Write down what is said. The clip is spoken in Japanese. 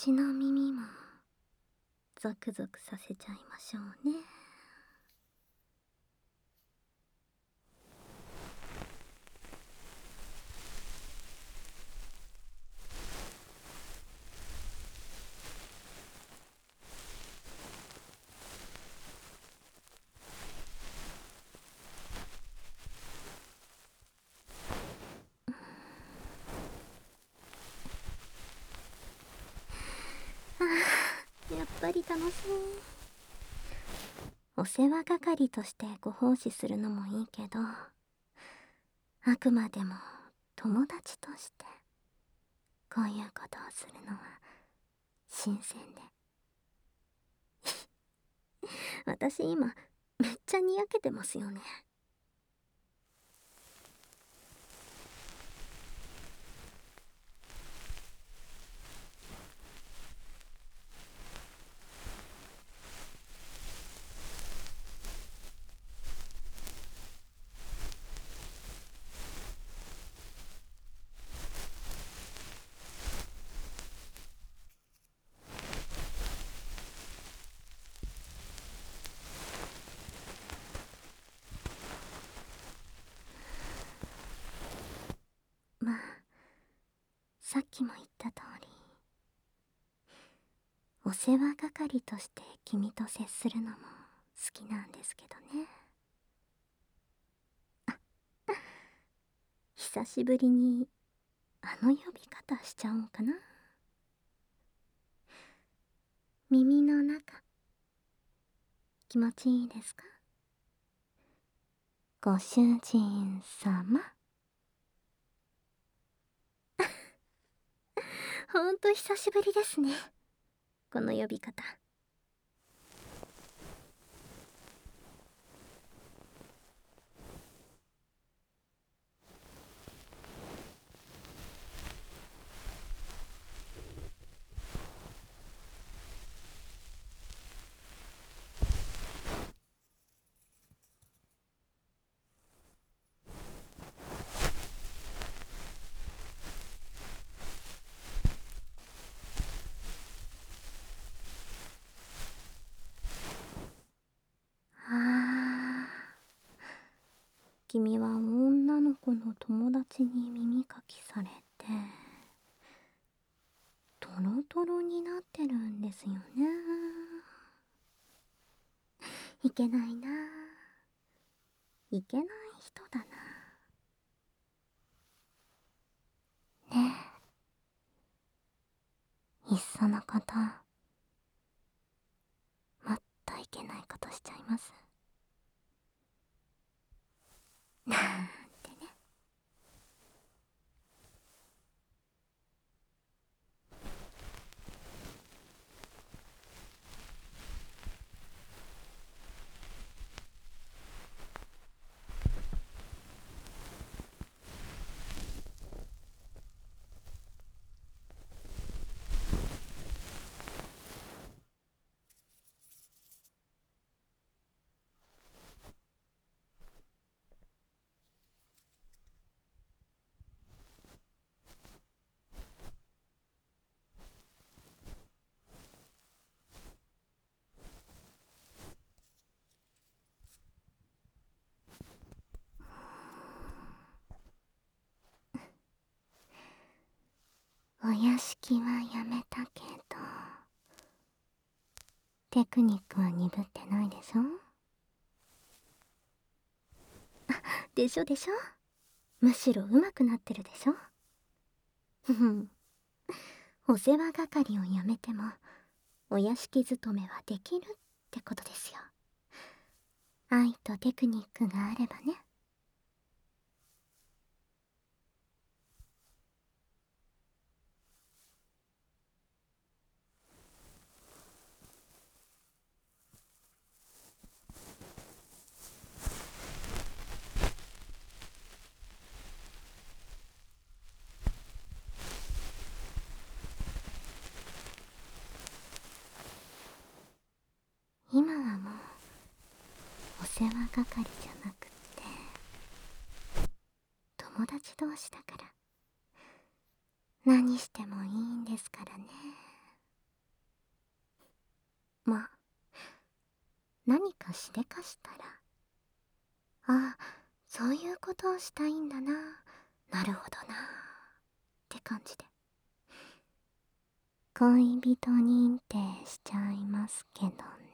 私の耳もゾクゾクさせちゃいましょうね。やっぱり楽しい。お世話係としてご奉仕するのもいいけど、あくまでも友達としてこういうことをするのは新鮮で。私今めっちゃにやけてますよね。まあさっきも言った通り、お世話係として君と接するのも好きなんですけどね。久しぶりにあの呼び方しちゃおうかな。耳の中気持ちいいですか？ご主人様。ほんと久しぶりですね、この呼び方。あ君は女の子の友達に耳かきされてトロトロになってるんですよね。いけないな、いけない人だな。ねえ、いっそのこともっといけないことしちゃいますなんてね。お屋敷はやめたけどテクニックは鈍ってないでしょ。でしょでしょ。むしろ上手くなってるでしょ。ふふん。お世話係をやめてもお屋敷勤めはできるってことですよ。愛とテクニックがあればね。今はもうお世話係じゃなくって友達同士だから何してもいいんですからね。 まあ、何かしでかしたら、ああ、そういうことをしたいんだな、なるほどなって感じで恋人認定しちゃいますけどね。